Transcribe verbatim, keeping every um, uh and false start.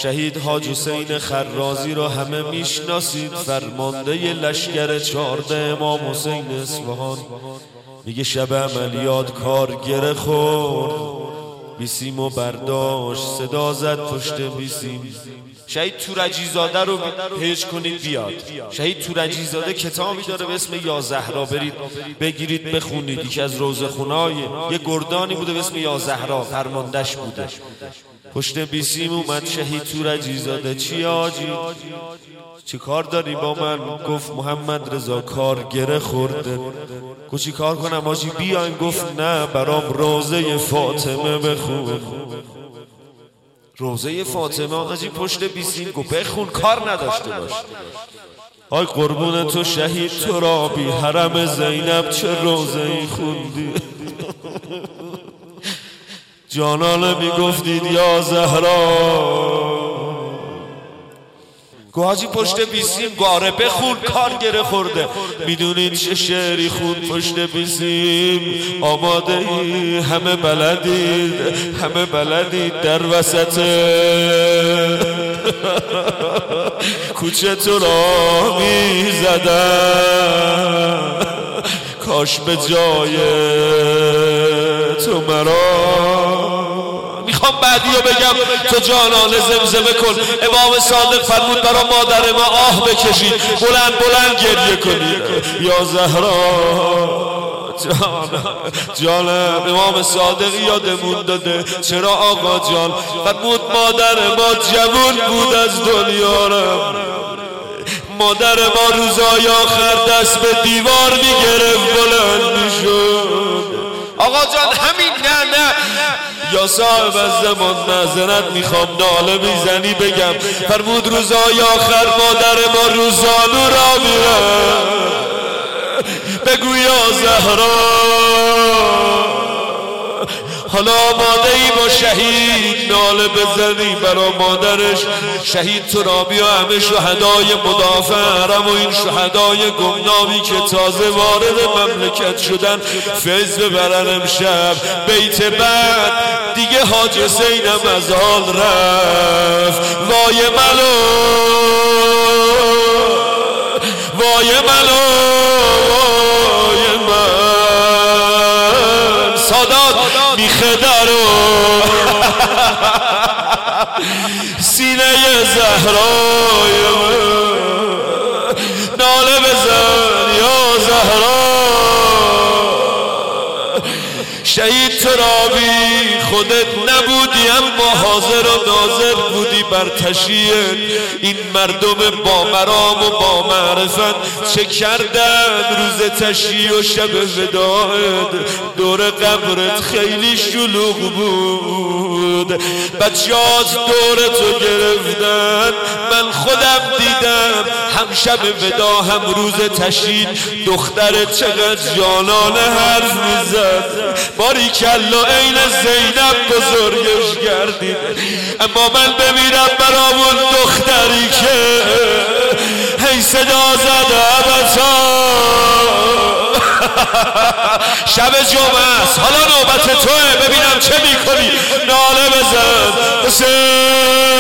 شهید حاج حسین خرازی را همه میشناسید، فرمانده لشکر چارده امام حسین اصفهان. میگه شب عملیات کار گره خورد، بیسیم و برداشت، صدا زد پشت بیسیم. شهید تورجی زاده رو پیج کنید بیاد. شهید تورجی زاده کتابی داره به اسم یا زهرا، برید بگیرید بخونید. یکی از روزخونای یه گردانی بوده به اسم یا زهرا، فرماندهش بوده. پشت بیسیم اومد شهید تورجی زاده. چی آجی؟ چی کار داری با من؟ گفت محمد رضا کار گره خورده. گفت چی کار کنم آجی؟ بیاین. گفت نه، برام روزه فاطمه بخون. روزه فاطمه آجی پشت بیسیم. گفت بخون، کار نداشته باش. آی قربون تو شهید ترابی، حرم زینب چه روزه ای خوندی. جانانه میگفتید یا زهرا. گو حاجی پشت بیسیم گاره بخون، کار گره خورده. میدونید چه شعری خون پشت بیسیم؟ آماده ای؟ همه بلدید، همه بلدید. در وسط کوچه تو را میزدم، کاش به جای تو مرا. میخوام بعدیو بگم، تو جانانه زمزمه کن. امام صادق فرمود برا مادر ما آه بکشید، بلند بلند گریه کنید. یا زهرا جان جانم. امام صادق یادمون داده. چرا آقا جان؟ فرمود مادر ما جوون بود از دنیا رفت. مادر ما روزای آخر دست به دیوار میگرفت بلند میشد. آقا جان همین. نه نه یا صاحب از زمان معذرت میخوام، ناله میزنی بگم. فرمود روزای آخر مادر ما روزانو را میره. بگو یا زهرا حالا آماده ای با شهید ناله بزنی برا مادرش. شهید ترابی و همه شهدای مدافع حرم و این شهدای گمنامی که تازه وارد مملکت شدن فیض ببرن امشب. بیت بعد دیگه حاج حسینم از حال رفت. وای ملو وای ملو وای من. سادات میخه درو سینه زهرای من. ناله بزن یا زهرا. شهید ترابی خودت نبودی اما حاضر و ناظر بودی بر تشییع این مردم با مرام و با معرفت. چه کردن روز تشییع و شب وداعت؟ دور قبرت خیلی شلوغ بود، بچه‌هات دور تو گرفتن. من خودم دیدم هم شب ودا هم روز تشییع دخترت چقدر جانانه حرف میزد. باریکلا عین زینب بزرگش کردید. اما من بمیرم برامون دختری که هی صدا زده بچا. شب جمعه است، حالا نوبت توه، ببینم چه میکنی. ناله بزن حسین.